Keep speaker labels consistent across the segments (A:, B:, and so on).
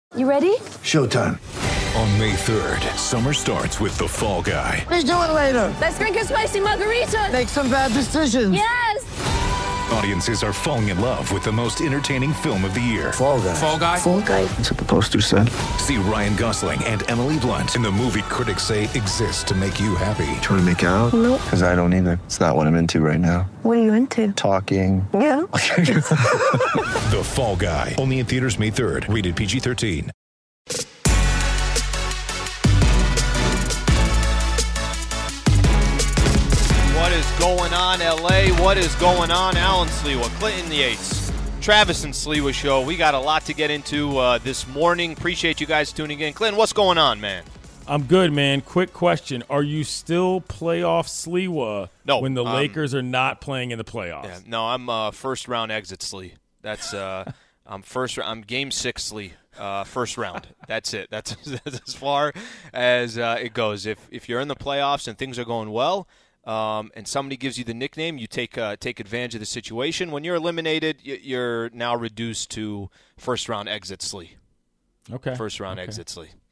A: You ready?
B: Showtime.
C: On May 3rd, summer starts with The Fall Guy.
B: Let's do it later.
A: Let's drink a spicy margarita.
B: Make some bad decisions.
A: Yes!
C: Audiences are falling in love with the most entertaining film of the year.
B: Fall Guy.
D: Fall Guy?
A: Fall Guy.
B: That's what the poster said.
C: See Ryan Gosling and Emily Blunt in the movie critics say exists to make you happy.
B: Trying to make it out?
A: Nope.
B: Because I don't either. It's not what I'm into right now.
A: What are you into?
B: Talking.
A: Yeah.
C: The Fall Guy. Only in theaters May 3rd. Rated PG-13.
E: What is going on, LA? What is going on, Alan Sliwa, Clinton Yates, Travis and Sliwa Show. We got a lot to get into this morning. Appreciate you guys tuning in. Clinton, what's going on, man?
F: I'm good, man. Quick question. Are you still playoff Sliwa when the Lakers are not playing in the playoffs?
E: Yeah, no, I'm first-round exit Sli. That's I'm game 6 Sli. First round. That's it. That's as far as it goes. If you're in the playoffs and things are going well, and somebody gives you the nickname, you take advantage of the situation. When you're eliminated, you're now reduced to first-round exit Sli.
F: Okay.
E: First-round exit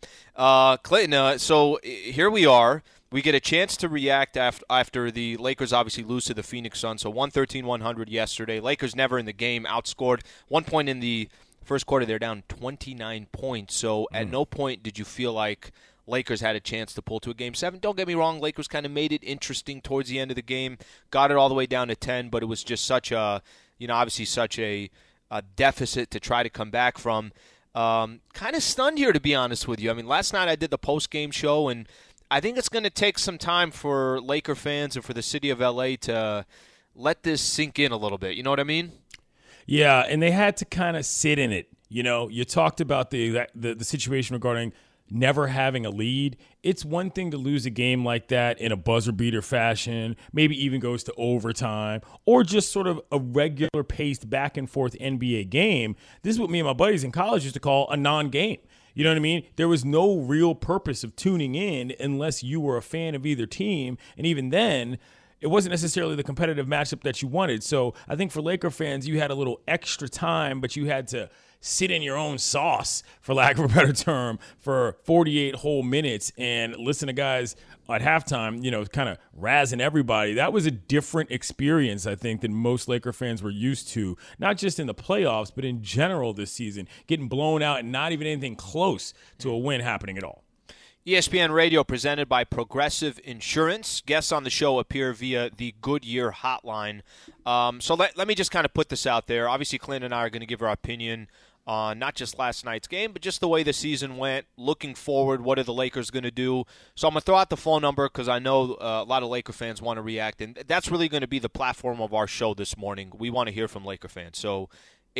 E: Sli. Clayton, so here we are. We get a chance to react after the Lakers obviously lose to the Phoenix Suns. So 113-100 yesterday. Lakers never in the game, outscored. 1 point in the first quarter, they're down 29 points. So at no point did you feel like Lakers had a chance to pull to a Game 7. Don't get me wrong, Lakers kind of made it interesting towards the end of the game, got it all the way down to 10, but it was just such a, obviously such a deficit to try to come back from. Kind of stunned here, to be honest with you. I mean, last night I did the post-game show, and I think it's going to take some time for Laker fans and for the city of L.A. to let this sink in a little bit. You know what I mean?
F: Yeah, and they had to kind of sit in it. You talked about the situation regarding never having a lead. It's one thing to lose a game like that in a buzzer beater fashion, maybe even goes to overtime, or just sort of a regular paced back and forth NBA game. This is what me and my buddies in college used to call a non-game. You know what I mean? There was no real purpose of tuning in unless you were a fan of either team. And even then, it wasn't necessarily the competitive matchup that you wanted. So I think for Laker fans, you had a little extra time, but you had to sit in your own sauce, for lack of a better term, for 48 whole minutes and listen to guys at halftime, kind of razzing everybody. That was a different experience, I think, than most Laker fans were used to, not just in the playoffs, but in general this season, getting blown out and not even anything close to a win happening at all.
E: ESPN Radio presented by Progressive Insurance. Guests on the show appear via the Goodyear hotline. So let me just kind of put this out there. Obviously, Clint and I are going to give our opinion on not just last night's game, but just the way the season went, looking forward, what are the Lakers going to do. So I'm going to throw out the phone number because I know a lot of Laker fans want to react, and that's really going to be the platform of our show this morning. We want to hear from Laker fans. So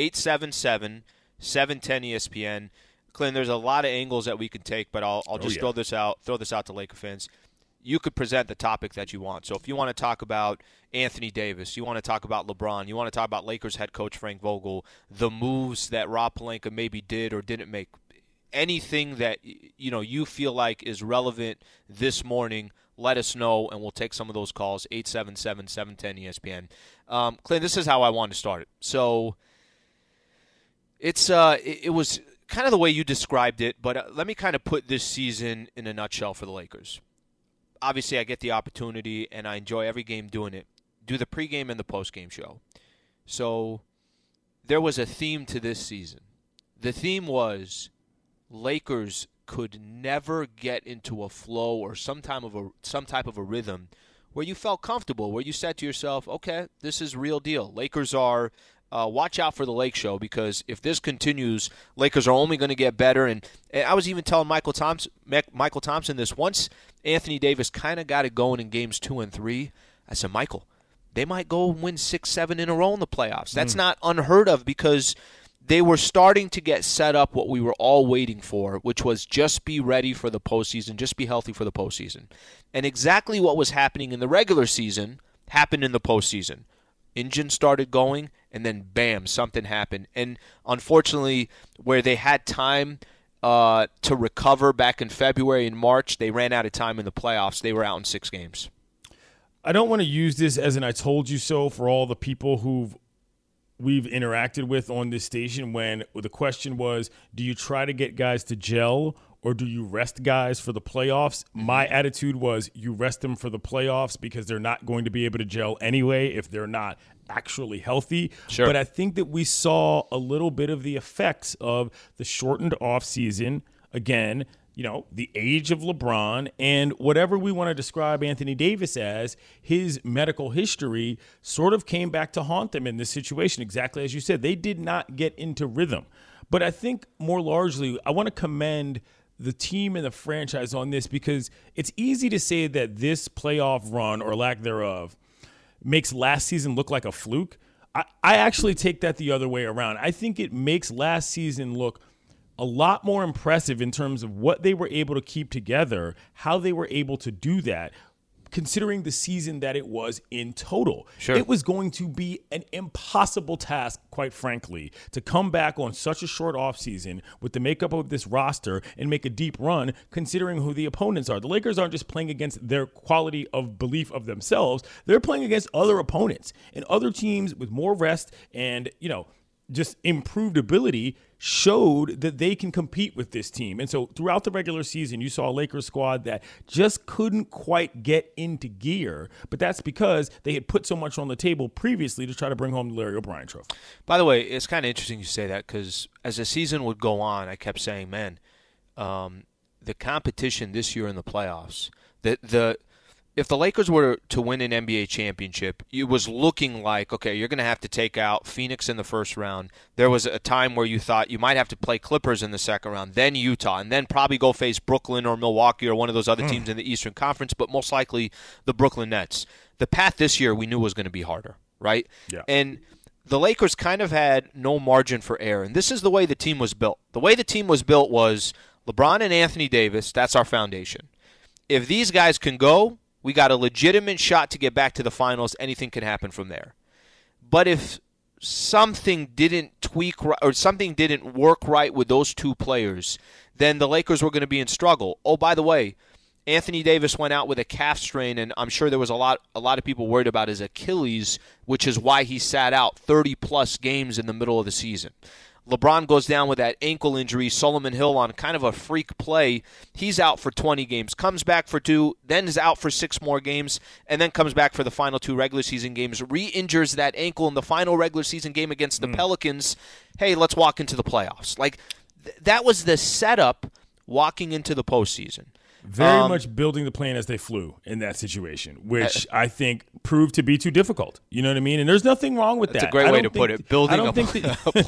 E: 877-710-ESPN. Clint, there's a lot of angles that we can take, but I'll just throw this out to Laker fans. You could present the topic that you want. So if you want to talk about Anthony Davis, you want to talk about LeBron, you want to talk about Lakers head coach Frank Vogel, the moves that Rob Pelinka maybe did or didn't make, anything that you feel like is relevant this morning, let us know, and we'll take some of those calls, 877-710-ESPN. Clint, this is how I want to start it. So it was kind of the way you described it, but let me kind of put this season in a nutshell for the Lakers. Obviously, I get the opportunity, and I enjoy every game doing it. Do the pregame and the postgame show. So there was a theme to this season. The theme was Lakers could never get into a flow or some type of a rhythm where you felt comfortable, where you said to yourself, okay, this is real deal. Lakers are watch out for the Lake Show, because if this continues, Lakers are only going to get better. And I was even telling Michael Thompson this once. Anthony Davis kind of got it going in games 2 and 3. I said, Michael, they might go and win 6-7 in a row in the playoffs. That's not unheard of, because they were starting to get set up what we were all waiting for, which was just be ready for the postseason, just be healthy for the postseason. And exactly what was happening in the regular season happened in the postseason. Engine started going, and then bam, something happened. And unfortunately, where they had time to recover back in February and March, they ran out of time in the playoffs. They were out in 6 games.
F: I don't want to use this as an I told you so for all the people who've we've interacted with on this station when the question was, do you try to get guys to gel or do you rest guys for the playoffs? My attitude was you rest them for the playoffs because they're not going to be able to gel anyway if they're not actually healthy.
E: Sure.
F: But I think that we saw a little bit of the effects of the shortened offseason. Again, the age of LeBron and whatever we want to describe Anthony Davis as, his medical history sort of came back to haunt them in this situation. Exactly as you said, they did not get into rhythm. But I think more largely, I want to commend the team and the franchise on this because it's easy to say that this playoff run or lack thereof makes last season look like a fluke. I actually take that the other way around. I think it makes last season look a lot more impressive in terms of what they were able to keep together, how they were able to do that, considering the season that it was in total.
E: Sure.
F: It was going to be an impossible task, quite frankly, to come back on such a short offseason with the makeup of this roster and make a deep run, considering who the opponents are. The Lakers aren't just playing against their quality of belief of themselves. They're playing against other opponents and other teams with more rest and, just improved ability showed that they can compete with this team. And so throughout the regular season, you saw a Lakers squad that just couldn't quite get into gear, but that's because they had put so much on the table previously to try to bring home the Larry O'Brien Trophy.
E: By the way, it's kind of interesting you say that because as the season would go on, I kept saying, man, the competition this year in the playoffs, if the Lakers were to win an NBA championship, it was looking like, okay, you're going to have to take out Phoenix in the first round. There was a time where you thought you might have to play Clippers in the second round, then Utah, and then probably go face Brooklyn or Milwaukee or one of those other teams in the Eastern Conference, but most likely the Brooklyn Nets. The path this year we knew was going to be harder, right?
F: Yeah.
E: And the Lakers kind of had no margin for error, and this is the way the team was built. The way the team was built was LeBron and Anthony Davis, that's our foundation. If these guys can go, we got a legitimate shot to get back to the finals. Anything can happen from there. But if something didn't tweak right, or something didn't work right with those two players, then the Lakers were going to be in struggle. Oh, by the way, Anthony Davis went out with a calf strain, and I'm sure there was a lot of people worried about his Achilles, which is why he sat out 30-plus games in the middle of the season. LeBron goes down with that ankle injury. Solomon Hill on kind of a freak play. He's out for 20 games, comes back for 2, then is out for 6 more games, and then comes back for the final 2 regular season games, re-injures that ankle in the final regular season game against the Pelicans. Hey, let's walk into the playoffs. That was the setup walking into the postseason.
F: Very much building the plane as they flew in that situation, which I think proved to be too difficult. You know what I mean? And there's nothing wrong with that.
E: That's a great way to put it. Building a plane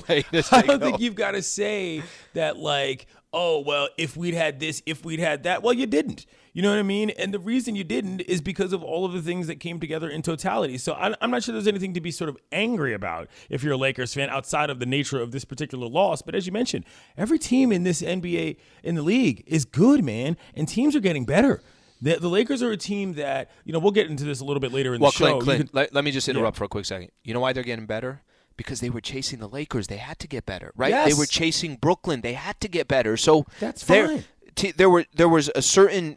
F: I don't think you've got to say that oh, well, if we'd had this, if we'd had that. Well, you didn't. You know what I mean? And the reason you didn't is because of all of the things that came together in totality. So I'm not sure there's anything to be sort of angry about if you're a Lakers fan outside of the nature of this particular loss. But as you mentioned, every team in this NBA, in the league, is good, man. And teams are getting better. The Lakers are a team that, we'll get into this a little bit later in the show.
E: Clint, let me just interrupt for a quick second. You know why they're getting better? Because they were chasing the Lakers. They had to get better, right?
F: Yes.
E: They were chasing Brooklyn. They had to get better. So
F: that's fine.
E: There was a certain,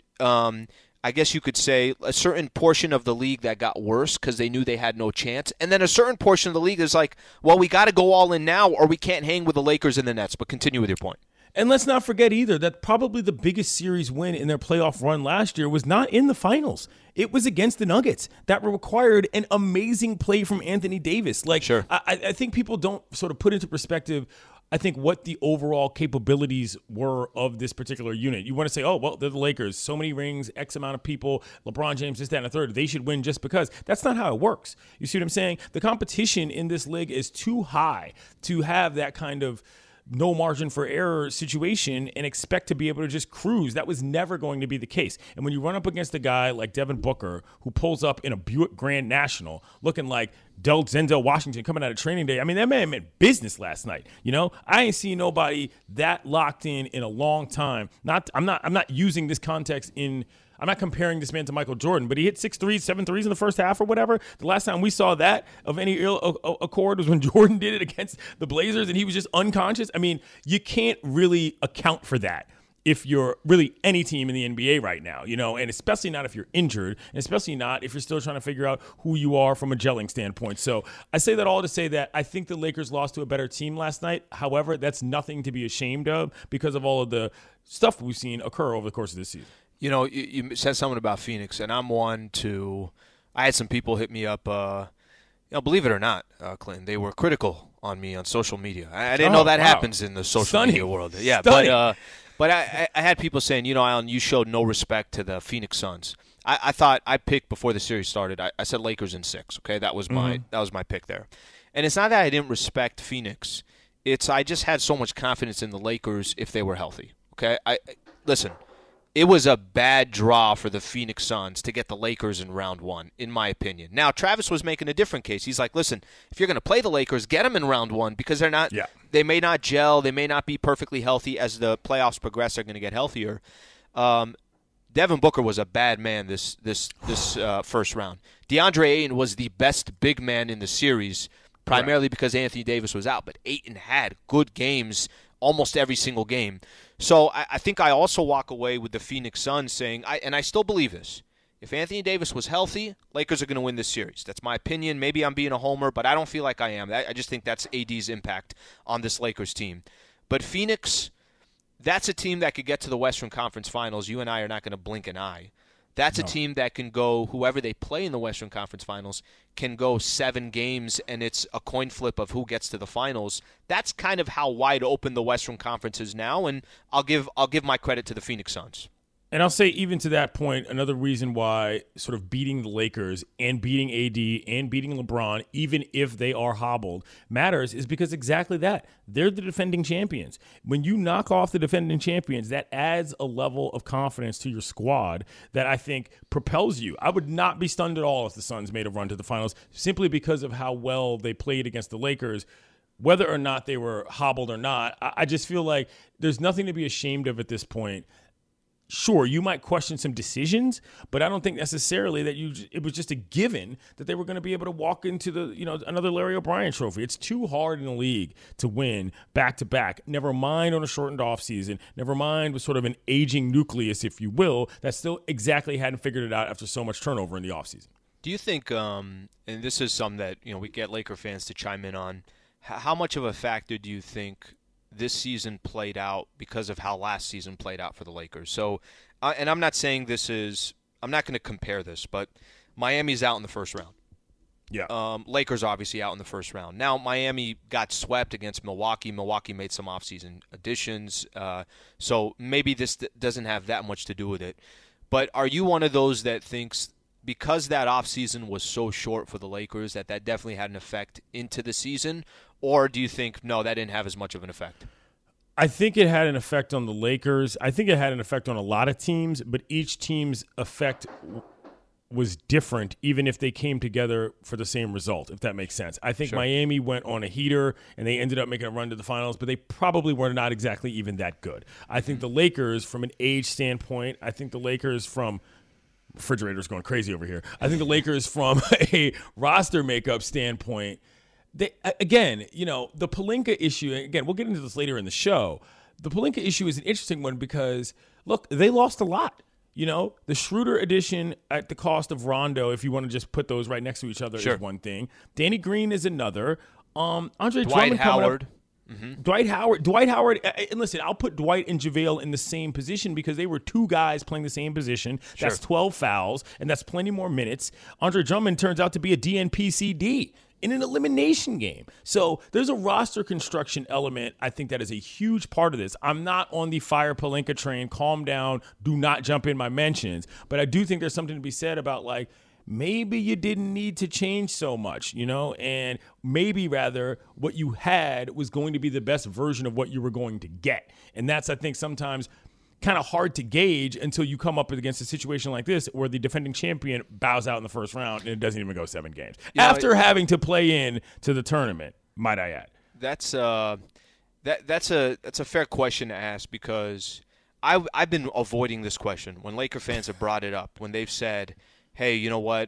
E: I guess you could say, a certain portion of the league that got worse because they knew they had no chance. And then a certain portion of the league is like, well, we got to go all in now or we can't hang with the Lakers and the Nets. But continue with your point.
F: And let's not forget either that probably the biggest series win in their playoff run last year was not in the finals. It was against the Nuggets. That required an amazing play from Anthony Davis.
E: Sure.
F: I think people don't sort of put into perspective, I think, what the overall capabilities were of this particular unit. You want to say, oh, well, they're the Lakers. So many rings, X amount of people, LeBron James, this, that, and a third. They should win just because. That's not how it works. You see what I'm saying? The competition in this league is too high to have that kind of no margin for error situation and expect to be able to just cruise. That was never going to be the case. And when you run up against a guy like Devin Booker, who pulls up in a Buick Grand National looking like Denzel Washington coming out of training day, I mean, that man meant business last night. I ain't seen nobody that locked in a long time. I'm not using this context I'm not comparing this man to Michael Jordan, but he hit 6 threes, 7 threes in the first half or whatever. The last time we saw that of any accord was when Jordan did it against the Blazers and he was just unconscious. I mean, you can't really account for that if you're really any team in the NBA right now, and especially not if you're injured, and especially not if you're still trying to figure out who you are from a gelling standpoint. So I say that all to say that I think the Lakers lost to a better team last night. However, that's nothing to be ashamed of because of all of the stuff we've seen occur over the course of this season.
E: You said something about Phoenix, and I'm one to – I had some people hit me up, believe it or not, Clinton, they were critical on me on social media. I didn't know that happens in the social media world. Yeah, but I had people saying, Alan, you showed no respect to the Phoenix Suns. I thought I picked before the series started. I said Lakers in 6. Okay, that was my pick there. And it's not that I didn't respect Phoenix. It's I just had so much confidence in the Lakers if they were healthy. Okay, listen. It was a bad draw for the Phoenix Suns to get the Lakers in round 1, in my opinion. Now, Travis was making a different case. He's like, listen, if you're going to play the Lakers, get them in round 1 because they're not. Yeah. They may not gel. They may not be perfectly healthy. As the playoffs progress, they're going to get healthier. Devin Booker was a bad man this first round. DeAndre Ayton was the best big man in the series, primarily because Anthony Davis was out. But Ayton had good games almost every single game. So I think I also walk away with the Phoenix Suns saying, and I still believe this, if Anthony Davis was healthy, Lakers are going to win this series. That's my opinion. Maybe I'm being a homer, but I don't feel like I am. I just think that's AD's impact on this Lakers team. But Phoenix, that's a team that could get to the Western Conference Finals. You and I are not going to blink an eye. That's a team that can go, whoever they play in the Western Conference Finals, can go 7 games, and it's a coin flip of who gets to the finals. That's kind of how wide open the Western Conference is now, and I'll give my credit to the Phoenix Suns.
F: And I'll say, even to that point, another reason why sort of beating the Lakers and beating AD and beating LeBron, even if they are hobbled, matters is because exactly that. They're the defending champions. When you knock off the defending champions, that adds a level of confidence to your squad that I think propels you. I would not be stunned at all if the Suns made a run to the finals simply because of how well they played against the Lakers. Whether or not they were hobbled or not, I just feel like there's nothing to be ashamed of at this point. Sure, you might question some decisions, but I don't think necessarily that it was just a given that they were going to be able to walk into the another Larry O'Brien trophy. It's too hard in the league to win back-to-back, never mind on a shortened offseason, never mind with sort of an aging nucleus, if you will, that still exactly hadn't figured it out after so much turnover in the offseason.
E: Do you think, and this is something that we get Laker fans to chime in on, how much of a factor do you think this season played out because of how last season played out for the Lakers? So, and I'm not saying I'm not going to compare this, but Miami's out in the first round. Yeah. Lakers obviously out in the first round. Now, Miami got swept against Milwaukee. Milwaukee made some offseason additions. So maybe this doesn't have that much to do with it. But are you one of those that thinks because that offseason was so short for the Lakers that definitely had an effect into the season? Or do you think, no, that didn't have as much of an effect?
F: I think it had an effect on the Lakers. I think it had an effect on a lot of teams, but each team's effect was different, even if they came together for the same result, if that makes sense. I think Miami went on a heater, and they ended up making a run to the finals, but they probably were not exactly even that good. I think the Lakers, from an age standpoint, I think the Lakers from – refrigerator's going crazy over here. I think the Lakers from a roster makeup standpoint – the Pelinka issue, again, we'll get into this later in the show. The Pelinka issue is an interesting one because, look, they lost a lot. The Schroeder addition at the cost of Rondo, if you want to just put those right next to each other, is one thing. Danny Green is another. Andre Drummond
E: Howard.
F: Dwight Howard, and listen, I'll put Dwight and JaVale in the same position because they were two guys playing the same position. That's 12 fouls, and that's plenty more minutes. Andre Drummond turns out to be a DNP-CD in an elimination game. So there's a roster construction element, I think, that is a huge part of this. I'm not on the fire Pelinka train. Calm down. Do not jump in my mentions. But I do think there's something to be said about, like, maybe you didn't need to change so much, and maybe rather what you had was going to be the best version of what you were going to get. And that's, I think, sometimes kind of hard to gauge until you come up against a situation like this where the defending champion bows out in the first round and it doesn't even go 7 games. After having to play in to the tournament, might I add.
E: That's a fair question to ask because I've been avoiding this question when Laker fans have brought it up, when they've said, hey, you know what?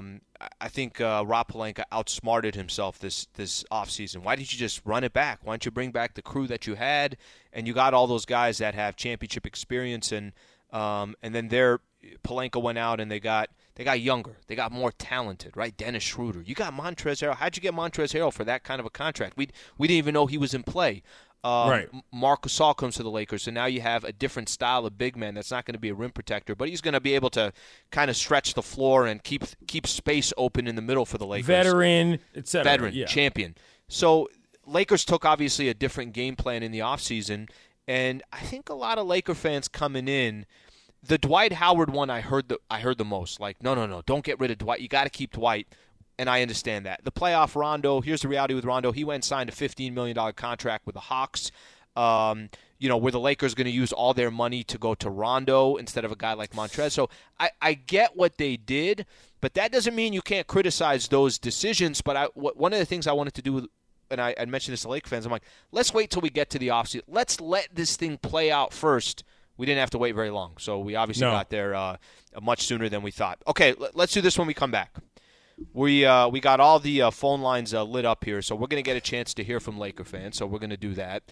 E: I think Rob Pelinka outsmarted himself this offseason. Why didn't you just run it back? Why don't you bring back the crew that you had? And you got all those guys that have championship experience, and then Pelinka went out and they got younger. They got more talented, right? Dennis Schroeder. You got Montrezl Harrell. How'd you get Montrezl Harrell for that kind of a contract? We didn't even know he was in play.
F: Right.
E: Marc Gasol comes to the Lakers, so now you have a different style of big man that's not going to be a rim protector, but he's going to be able to kind of stretch the floor and keep space open in the middle for the Lakers.
F: Veteran, etc.
E: Veteran, champion. So Lakers took obviously a different game plan in the offseason, and I think a lot of Laker fans coming in, the Dwight Howard one I heard the most. Like, no, don't get rid of Dwight. You got to keep Dwight. And I understand that. The playoff Rondo, here's the reality with Rondo. He went and signed a $15 million contract with the Hawks, where the Lakers are going to use all their money to go to Rondo instead of a guy like Montrezl. So I get what they did, but that doesn't mean you can't criticize those decisions. But one of the things I wanted to do, and I mentioned this to Lake fans, I'm like, let's wait till we get to the offseason. Let's let this thing play out first. We didn't have to wait very long. So we obviously got there much sooner than we thought. Okay, let's do this when we come back. We got all the phone lines lit up here, so we're going to get a chance to hear from Laker fans, so we're going to do that.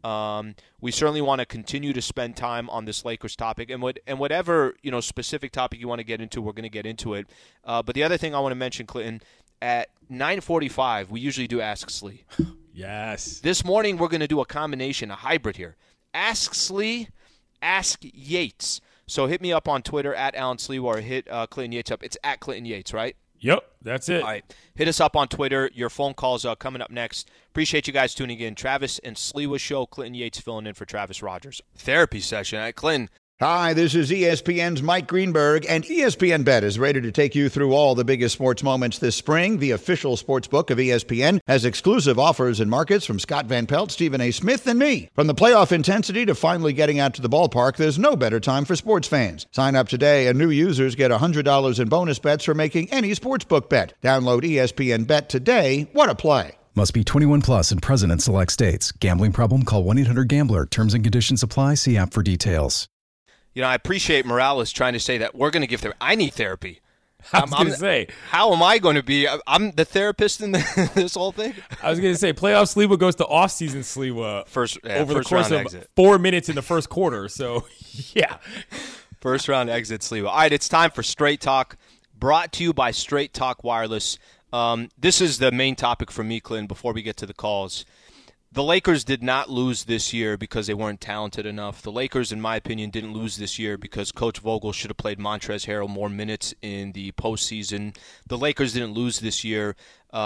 E: We certainly want to continue to spend time on this Lakers topic, and whatever specific topic you want to get into, we're going to get into it. But the other thing I want to mention, Clinton, at 9:45, we usually do Ask Slee.
F: Yes.
E: This morning we're going to do a combination, a hybrid here. Ask Slee, Ask Yates. So hit me up on Twitter at Alan Slee, or hit Clinton Yates up. It's at Clinton Yates, right?
F: Yep, that's it.
E: All right. Hit us up on Twitter. Your phone calls coming up next. Appreciate you guys tuning in. Travis and Sliwa Show. Clinton Yates filling in for Travis Rogers. Therapy session. Clinton.
D: Hi, this is ESPN's Mike Greenberg, and ESPN Bet is ready to take you through all the biggest sports moments this spring. The official sports book of ESPN has exclusive offers and markets from Scott Van Pelt, Stephen A. Smith, and me. From the playoff intensity to finally getting out to the ballpark, there's no better time for sports fans. Sign up today, and new users get $100 in bonus bets for making any sportsbook bet. Download ESPN Bet today. What a play.
G: Must be 21 plus and present in select states. Gambling problem? Call 1-800-GAMBLER. Terms and conditions apply. See app for details.
E: I appreciate Morales trying to say that we're going to give therapy. I need therapy.
F: I was going to say.
E: How am I going to be? I'm the therapist in this whole thing?
F: I was going to say, playoff Sliwa goes to off-season Sliwa over the course of
E: exit.
F: 4 minutes in the first quarter. So, yeah.
E: First round exit Sliwa. All right, it's time for Straight Talk, brought to you by Straight Talk Wireless. This is the main topic for me, Clinton, before we get to the calls. The Lakers did not lose this year because they weren't talented enough. The Lakers, in my opinion, didn't lose this year because Coach Vogel should have played Montrezl Harrell more minutes in the postseason. The Lakers didn't lose this year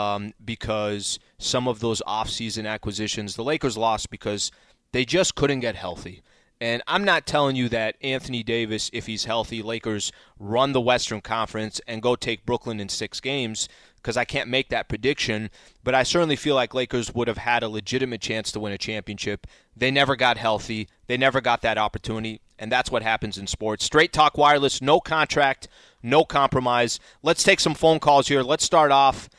E: because some of those offseason acquisitions. The Lakers lost because they just couldn't get healthy. And I'm not telling you that Anthony Davis, if he's healthy, Lakers run the Western Conference and go take Brooklyn in 6 games, because I can't make that prediction, but I certainly feel like Lakers would have had a legitimate chance to win a championship. They never got healthy. They never got that opportunity, and that's what happens in sports. Straight Talk Wireless, no contract, no compromise. Let's take some phone calls here. Let's start off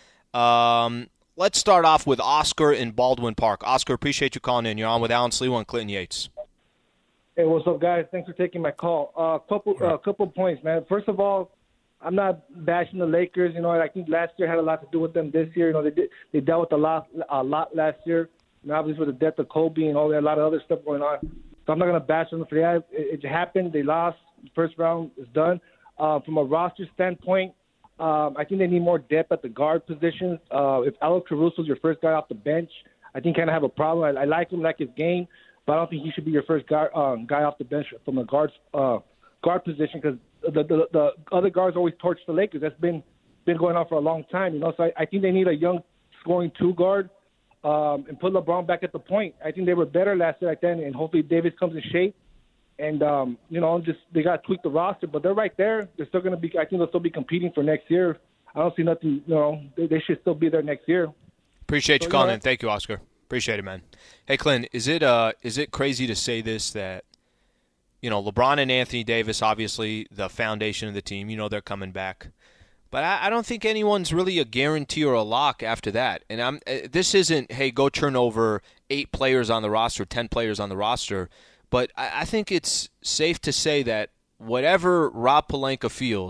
E: with Oscar in Baldwin Park. Oscar, appreciate you calling in. You're on with Alan Sliwa and Clinton Yates.
H: Hey, what's up, guys? Thanks for taking my call. Couple points, man. First of all, I'm not bashing the Lakers. I think last year had a lot to do with them. This year, they dealt with a lot last year. Obviously with the death of Kobe and all that, a lot of other stuff going on. So I'm not going to bash them for that. It happened. They lost. The first round is done. From a roster standpoint, I think they need more depth at the guard positions. If Alex Caruso is your first guy off the bench, I think kind of have a problem. I like him, like his game, but I don't think he should be your first guy off the bench from a guard position, because the other guards always torch the Lakers. That's been going on for a long time, So I think they need a young scoring 2 guard and put LeBron back at the point. I think they were better last year like that, and hopefully Davis comes in shape. And they got to tweak the roster, but they're right there. They're still going to be. I think they'll still be competing for next year. I don't see nothing. They should still be there next year.
E: Appreciate you calling in. Thank you, Oscar. Appreciate it, man. Hey, Clint, is it crazy to say this, that LeBron and Anthony Davis, obviously the foundation of the team, they're coming back. But I don't think anyone's really a guarantee or a lock after that. And this isn't, hey, go turn over 8 players on the roster, 10 players on the roster. But I think it's safe to say that whatever Rob Pelinka feels,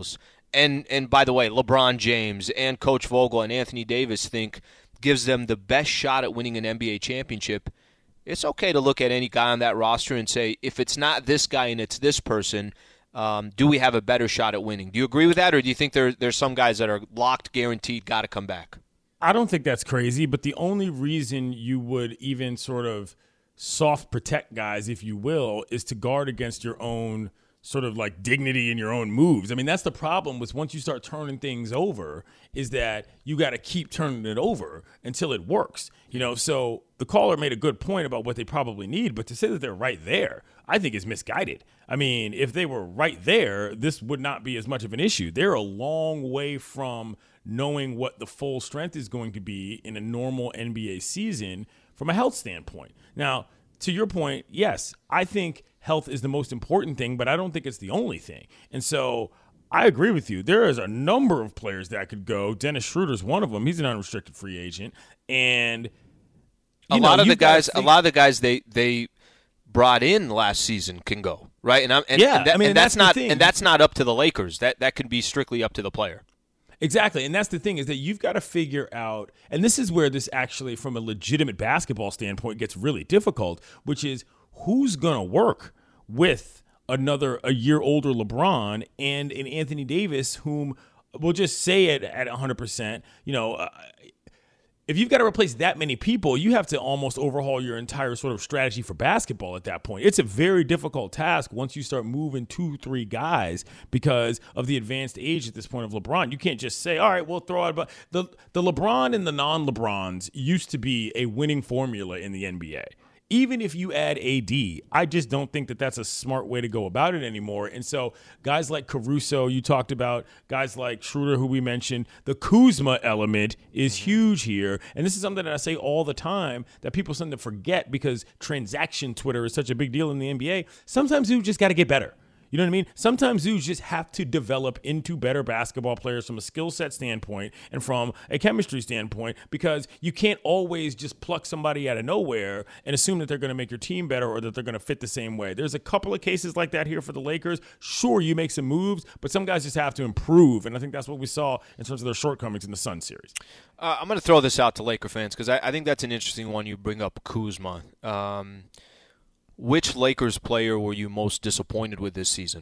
E: And by the way, LeBron James and Coach Vogel and Anthony Davis think gives them the best shot at winning an NBA championship, it's okay to look at any guy on that roster and say, if it's not this guy and it's this person, do we have a better shot at winning? Do you agree with that, or do you think there's some guys that are locked, guaranteed, got to come back?
F: I don't think that's crazy, but the only reason you would even sort of soft protect guys, if you will, is to guard against your own sort of like dignity in your own moves. I mean, that's the problem with once you start turning things over, is that you got to keep turning it over until it works. So the caller made a good point about what they probably need, but to say that they're right there, I think is misguided. I mean, if they were right there, this would not be as much of an issue. They're a long way from knowing what the full strength is going to be in a normal NBA season from a health standpoint. Now, to your point, yes, I think health is the most important thing, but I don't think it's the only thing. And so I agree with you. There is a number of players that could go. Dennis Schroeder's one of them. He's an unrestricted free agent. And
E: a lot of the guys they brought in last season can go, right? And that's not up to the Lakers. That could be strictly up to the player.
F: Exactly. And that's the thing, is that you've got to figure out, and this is where this actually, from a legitimate basketball standpoint, gets really difficult, which is who's going to work with a year older LeBron and an Anthony Davis, whom we'll just say it at 100%, if you've got to replace that many people, you have to almost overhaul your entire sort of strategy for basketball at that point. It's a very difficult task once you start moving 2-3 guys because of the advanced age at this point of LeBron. You can't just say, all right, we'll throw out. But the LeBron and the non-LeBrons used to be a winning formula in the NBA. Even if you add AD, I just don't think that that's a smart way to go about it anymore. And so guys like Caruso, you talked about, guys like Schroeder, who we mentioned, the Kuzma element is huge here. And this is something that I say all the time that people seem to forget because transaction Twitter is such a big deal in the NBA. Sometimes you just got to get better. You know what I mean? Sometimes dudes just have to develop into better basketball players from a skill set standpoint and from a chemistry standpoint, because you can't always just pluck somebody out of nowhere and assume that they're going to make your team better or that they're going to fit the same way. There's a couple of cases like that here for the Lakers. Sure, you make some moves, but some guys just have to improve, and I think that's what we saw in terms of their shortcomings in the Sun series.
E: I'm going to throw this out to Laker fans because I think that's an interesting one. You bring up Kuzma. Which Lakers player were you most disappointed with this season?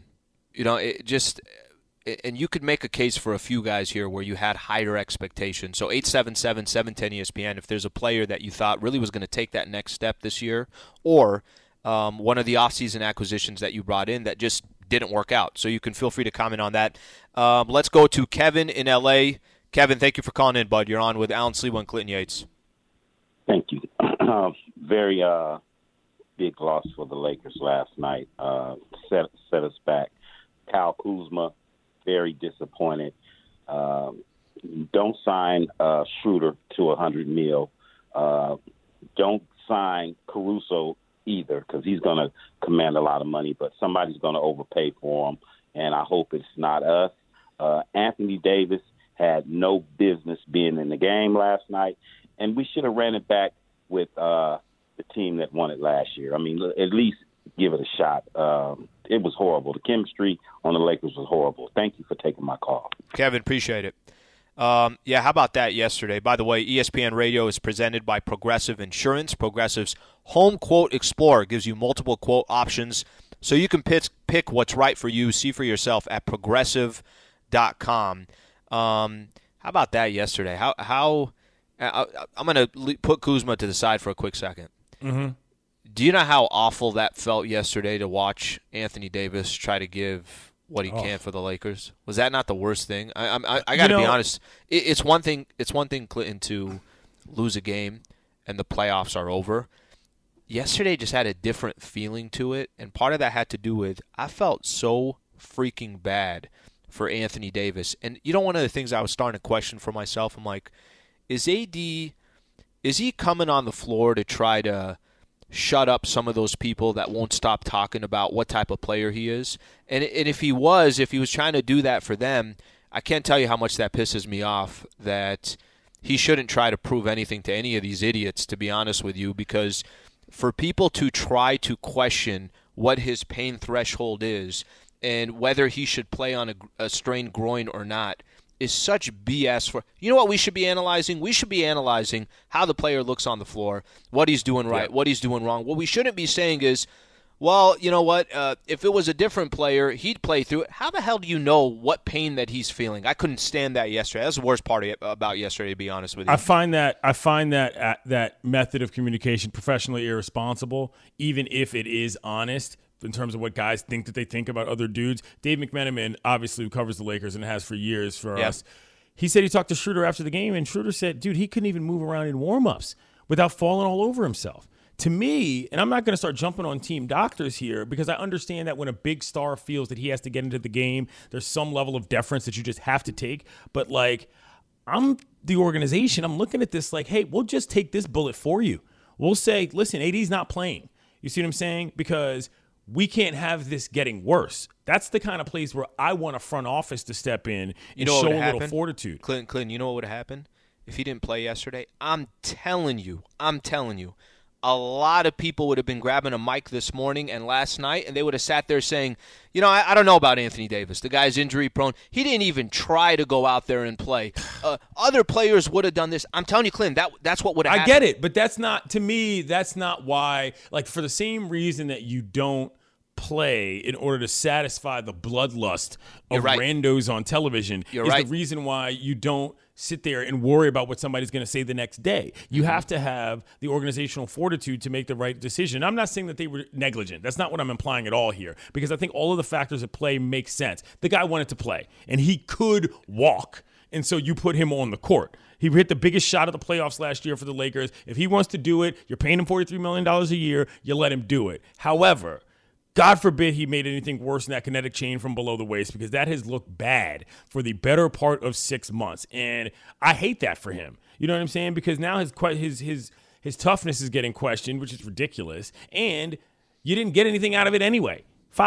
E: And you could make a case for a few guys here where you had higher expectations. So 877-710 ESPN, if there's a player that you thought really was going to take that next step this year, or one of the offseason acquisitions that you brought in that just didn't work out. So you can feel free to comment on that. Let's go to Kevin in L.A. Kevin, thank you for calling in, bud. You're on with Alan Sleewa and Clinton Yates.
I: Thank you. Very big loss for the Lakers last night. Set us back. Kyle Kuzma, very disappointed. Don't sign Schroeder to $100 million. Don't sign Caruso either, because he's going to command a lot of money, but somebody's going to overpay for him, and I hope it's not us. Anthony Davis had no business being in the game last night, and we should have ran it back with the team that won it last year. I mean, at least give it a shot. It was horrible. The chemistry on the Lakers was horrible. Thank you for taking my call.
E: Kevin, appreciate it. How about that yesterday? By the way, ESPN Radio is presented by Progressive Insurance. Progressive's Home Quote Explorer gives you multiple quote options so you can pick what's right for you. See for yourself at Progressive.com. How about that yesterday? I'm going to put Kuzma to the side for a quick second.
F: Mm-hmm.
E: Do you know how awful that felt yesterday to watch Anthony Davis try to give what he can for the Lakers? Was that not the worst thing? I got to be honest. It's one thing. It's one thing, Clinton, to lose a game and the playoffs are over. Yesterday just had a different feeling to it, and part of that had to do with I felt so freaking bad for Anthony Davis. And one of the things I was starting to question for myself, I'm like, is he coming on the floor to try to shut up some of those people that won't stop talking about what type of player he is? And if he was trying to do that for them, I can't tell you how much that pisses me off that he shouldn't try to prove anything to any of these idiots, to be honest with you, because for people to try to question what his pain threshold is and whether he should play on a strained groin or not is such BS. You know what we should be analyzing? We should be analyzing how the player looks on the floor, what he's doing right, what he's doing wrong. What we shouldn't be saying is, well, you know what, if it was a different player, he'd play through it. How the hell do you know what pain that he's feeling? I couldn't stand that yesterday. That's the worst part about yesterday, to be honest with you.
F: I find that method of communication professionally irresponsible, even if it is honest in terms of what guys think that they think about other dudes. Dave McMenamin, obviously, who covers the Lakers and has for years for us, he said he talked to Schroeder after the game, and Schroeder said, dude, he couldn't even move around in warmups without falling all over himself. To me, and I'm not going to start jumping on team doctors here because I understand that when a big star feels that he has to get into the game, there's some level of deference that you just have to take. But, like, I'm the organization. I'm looking at this like, hey, we'll just take this bullet for you. We'll say, listen, AD's not playing. You see what I'm saying? Because we can't have this getting worse. That's the kind of place where I want a front office to step in and show a little fortitude.
E: Clinton, you know what would have happened if he didn't play yesterday? I'm telling you, a lot of people would have been grabbing a mic this morning and last night, and they would have sat there saying, you know, I don't know about Anthony Davis. The guy's injury prone. He didn't even try to go out there and play. Other players would have done this. I'm telling you, Clint, that's what would have happened.
F: I get it, but that's not, to me, that's not why, like, for the same reason that you don't play in order to satisfy the bloodlust of randos on television is the reason why you don't sit there and worry about what somebody's going to say the next day. You have to have the organizational fortitude to make the right decision. I'm not saying that they were negligent. That's not what I'm implying at all here, because I think all of the factors at play make sense. The guy wanted to play, and he could walk, and so you put him on the court. He hit the biggest shot of the playoffs last year for the Lakers. If he wants to do it, you're paying him $43 million a year, you let him do it. However, God forbid he made anything worse than that kinetic chain from below the waist, because that has looked bad for the better part of 6 months. And I hate that for him. You know what I'm saying? Because now his toughness is getting questioned, which is ridiculous. And you didn't get anything out of it anyway.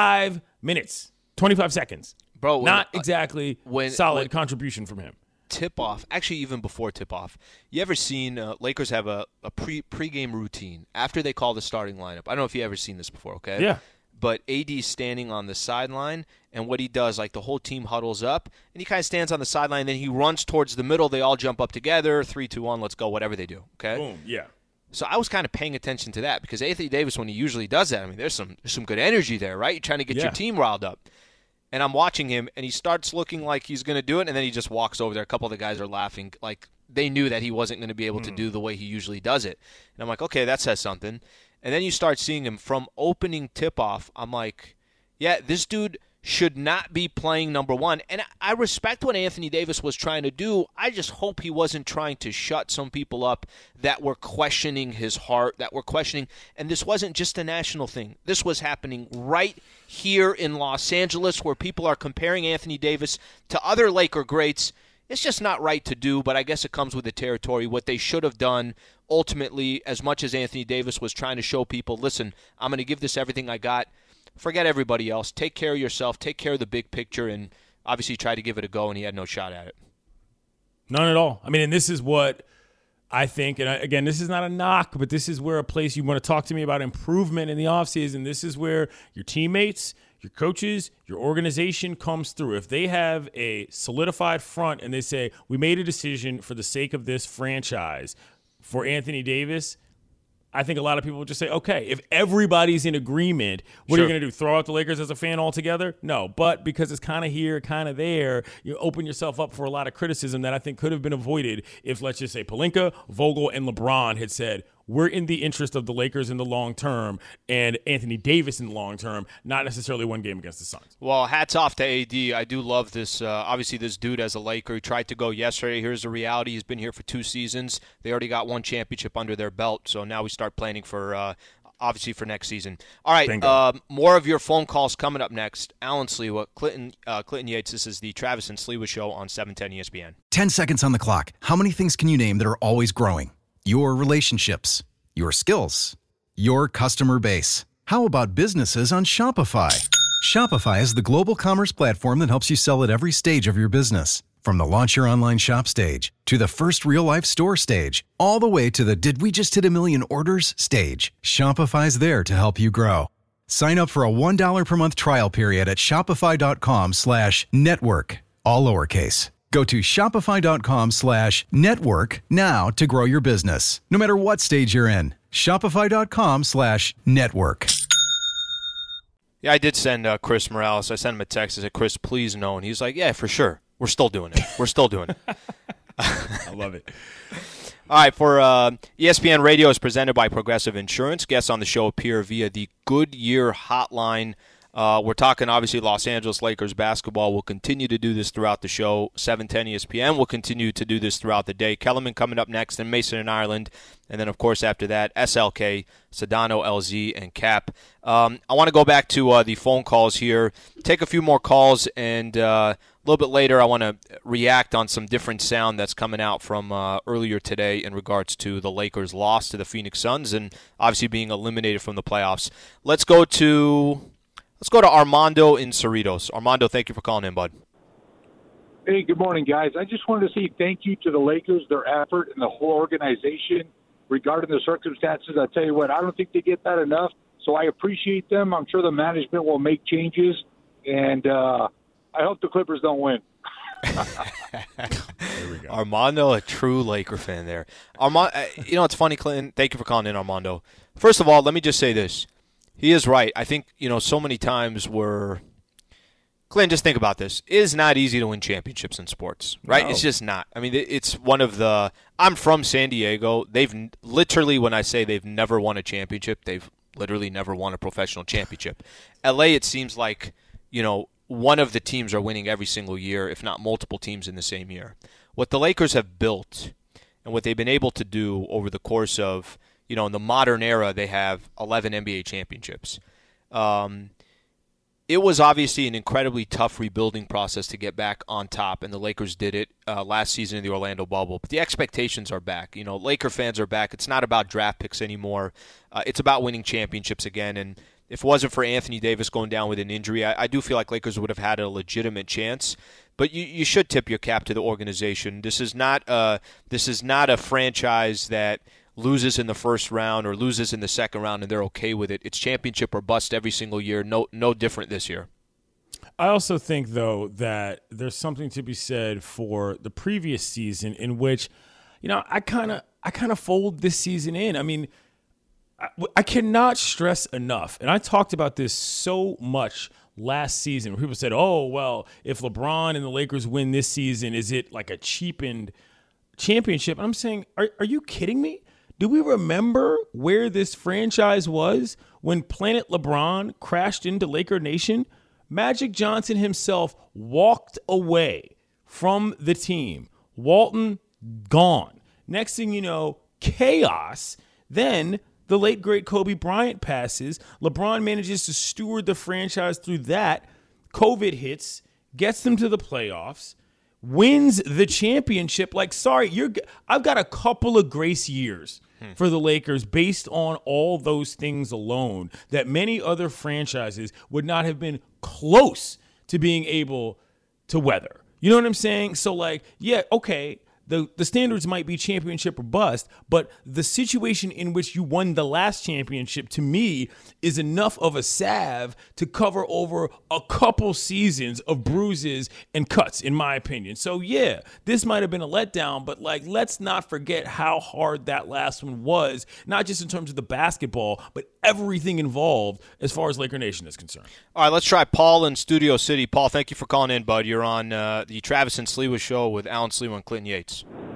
F: 5 minutes, 25 seconds.
E: Bro,
F: not exactly solid contribution from him.
E: Tip-off, actually even before tip-off, you ever seen Lakers have a pre-game routine after they call the starting lineup? I don't know if you ever seen this before, okay?
F: Yeah.
E: But AD's standing on the sideline, and what he does, like the whole team huddles up, and he kind of stands on the sideline, then he runs towards the middle. They all jump up together, 3, 2, 1, let's go, whatever they do, okay?
F: Boom, yeah.
E: So I was kind of paying attention to that because Anthony Davis, when he usually does that, I mean, there's some good energy there, right? You're trying to get your team riled up. And I'm watching him, and he starts looking like he's going to do it, and then he just walks over there. A couple of the guys are laughing, like they knew that he wasn't going to be able to do the way he usually does it. And I'm like, okay, that says something. And then you start seeing him from opening tip-off. I'm like, yeah, this dude should not be playing number one. And I respect what Anthony Davis was trying to do. I just hope he wasn't trying to shut some people up that were questioning his heart, that were questioning. And this wasn't just a national thing. This was happening right here in Los Angeles, where people are comparing Anthony Davis to other Laker greats. It's just not right to do, but I guess it comes with the territory. What they should have done, ultimately, as much as Anthony Davis was trying to show people, listen, I'm going to give this everything I got. Forget everybody else. Take care of yourself. Take care of the big picture, and obviously try to give it a go, and he had no shot at it.
F: None at all. I mean, and this is what I think, and again, this is not a knock, but this is where a place you want to talk to me about improvement in the offseason. This is where your teammates, your coaches, your organization comes through. If they have a solidified front and they say, we made a decision for the sake of this franchise for Anthony Davis, I think a lot of people would just say, okay, if everybody's in agreement, what are you going to do, throw out the Lakers as a fan altogether? No, but because it's kind of here, kind of there, you open yourself up for a lot of criticism that I think could have been avoided if, let's just say, Pelinka, Vogel, and LeBron had said, we're in the interest of the Lakers in the long term and Anthony Davis in the long term, not necessarily one game against the Suns.
E: Well, hats off to AD. I do love this. Obviously, this dude as a Laker, he tried to go yesterday. Here's the reality. He's been here for 2 seasons. They already got 1 championship under their belt, so now we start planning for obviously for next season. All right, more of your phone calls coming up next. Alan Sliwa, Clinton Yates. This is the Travis and Sliwa Show on 710 ESPN.
G: 10 seconds on the clock. How many things can you name that are always growing? Your relationships, your skills, your customer base. How about businesses on Shopify? Shopify is the global commerce platform that helps you sell at every stage of your business. From the launch your online shop stage to the first real-life store stage, all the way to the did we just hit a million orders stage. Shopify's there to help you grow. Sign up for a $1 per month trial period at shopify.com/network, all lowercase. Go to shopify.com/network now to grow your business, no matter what stage you're in. Shopify.com/network.
E: Yeah, I did send Chris Morales. I sent him a text. I said, Chris, please no. And he's like, yeah, for sure. We're still doing it. We're still doing it.
F: I love it.
E: All right, for ESPN Radio is presented by Progressive Insurance. Guests on the show appear via the Goodyear Hotline. We're talking, obviously, Los Angeles Lakers basketball. We'll continue to do this throughout the show. 7:10 ESPN. We'll continue to do this throughout the day. Kellerman coming up next, and Mason and Ireland. And then, of course, after that, SLK, Sedano, LZ, and Cap. I want to go back to the phone calls here, take a few more calls, and a little bit later I want to react on some different sound that's coming out from earlier today in regards to the Lakers' loss to the Phoenix Suns and obviously being eliminated from the playoffs. Let's go to Armando in Cerritos. Armando, thank you for calling in, bud.
J: Hey, good morning, guys. I just wanted to say thank you to the Lakers, their effort, and the whole organization regarding the circumstances. I tell you what, I don't think they get that enough, so I appreciate them. I'm sure the management will make changes, and I hope the Clippers don't win.
F: There we go.
E: Armando, a true Laker fan there. Armando, it's funny, Clinton. Thank you for calling in, Armando. First of all, let me just say this. He is right. I think, so many times Clint, just think about this. It is not easy to win championships in sports, right? No. It's just not. I mean, it's one of the – I'm from San Diego. They've literally, when I say they've never won a championship, they've literally never won a professional championship. L.A., it seems like, one of the teams are winning every single year, if not multiple teams in the same year. What the Lakers have built and what they've been able to do over the course of, in the modern era, they have 11 NBA championships. It was obviously an incredibly tough rebuilding process to get back on top, and the Lakers did it last season in the Orlando bubble. But the expectations are back. Laker fans are back. It's not about draft picks anymore. It's about winning championships again. And if it wasn't for Anthony Davis going down with an injury, I do feel like Lakers would have had a legitimate chance. But you should tip your cap to the organization. This is not a franchise that loses in the first round or loses in the second round and they're okay with it. It's championship or bust every single year. No different this year.
F: I also think, though, that there's something to be said for the previous season in which, I kind of fold this season in. I mean, I cannot stress enough, and I talked about this so much last season where people said, oh, well, if LeBron and the Lakers win this season, is it like a cheapened championship? And I'm saying, are you kidding me? Do we remember where this franchise was when Planet LeBron crashed into Laker Nation? Magic Johnson himself walked away from the team. Walton gone. Next thing you know, chaos. Then the late, great Kobe Bryant passes. LeBron manages to steward the franchise through that. COVID hits, gets them to the playoffs, wins the championship. I've got a couple of grace years for the Lakers based on all those things alone that many other franchises would not have been close to being able to weather. You know what I'm saying? So, okay, the standards might be championship or bust, but the situation in which you won the last championship, to me, is enough of a salve to cover over a couple seasons of bruises and cuts, in my opinion. So, yeah, this might have been a letdown, but, let's not forget how hard that last one was, not just in terms of the basketball, but everything involved as far as Laker Nation is concerned.
E: All right, let's try Paul in Studio City. Paul, thank you for calling in, bud. You're on the Travis and Sliwa show with Alan Sliwa and Clinton Yates.